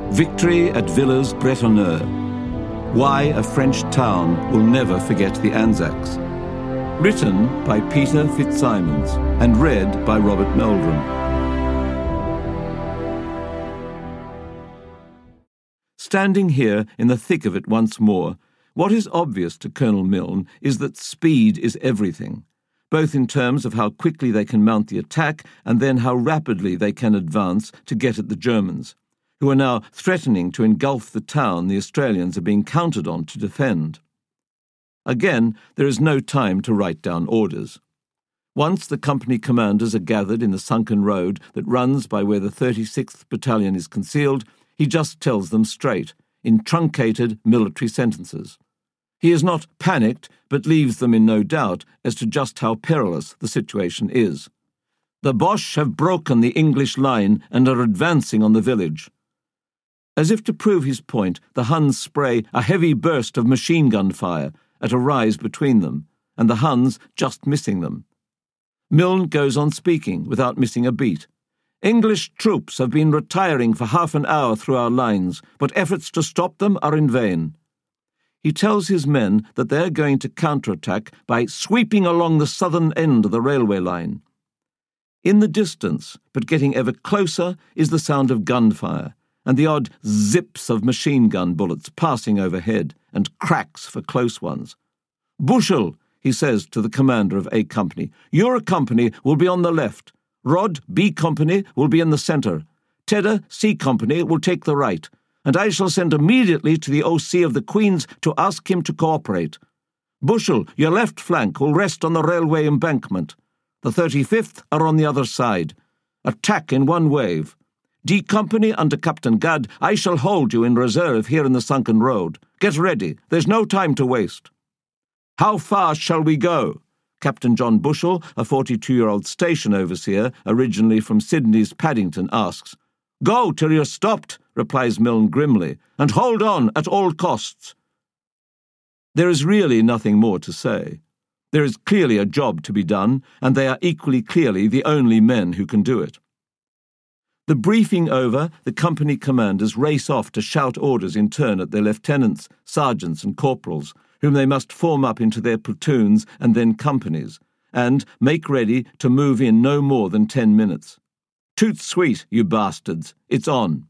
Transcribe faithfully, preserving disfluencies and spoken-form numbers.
Victory at Villers-Bretonneux. Why a French town will never forget the Anzacs. Written by Peter Fitzsimons and read by Robert Meldrum. Standing here in the thick of it once more, what is obvious to Colonel Milne is that speed is everything, both in terms of how quickly they can mount the attack and then how rapidly they can advance to get at the Germans, who are now threatening to engulf the town the Australians are being counted on to defend. Again, there is no time to write down orders. Once the company commanders are gathered in the sunken road that runs by where the thirty-sixth Battalion is concealed, he just tells them straight, in truncated military sentences. He is not panicked, but leaves them in no doubt as to just how perilous the situation is. The Boche have broken the English line and are advancing on the village. As if to prove his point, the Huns spray a heavy burst of machine gun fire at a rise between them, and the Huns just missing them. Milne goes on speaking without missing a beat. English troops have been retiring for half an hour through our lines, but efforts to stop them are in vain. He tells his men that they are going to counterattack by sweeping along the southern end of the railway line. In the distance, but getting ever closer, is the sound of gunfire, and the odd zips of machine gun bullets passing overhead, and cracks for close ones. "Bushell," he says to the commander of A Company, "your company will be on the left. Rod, B Company, will be in the centre. Tedder, C Company, will take the right, and I shall send immediately to the O C of the Queen's to ask him to cooperate. Bushell, your left flank will rest on the railway embankment. The thirty-fifth are on the other side. Attack in one wave. D Company under Captain Gadd, I shall hold you in reserve here in the sunken road. Get ready, there's no time to waste." "How fast shall we go?" Captain John Bushell, a forty-two-year-old station overseer, originally from Sydney's Paddington, asks. "Go till you're stopped," replies Milne grimly, "and hold on at all costs." There is really nothing more to say. There is clearly a job to be done, and they are equally clearly the only men who can do it. The briefing over, the company commanders race off to shout orders in turn at their lieutenants, sergeants and corporals, whom they must form up into their platoons and then companies, and make ready to move in no more than ten minutes. "Toot sweet, you bastards, it's on."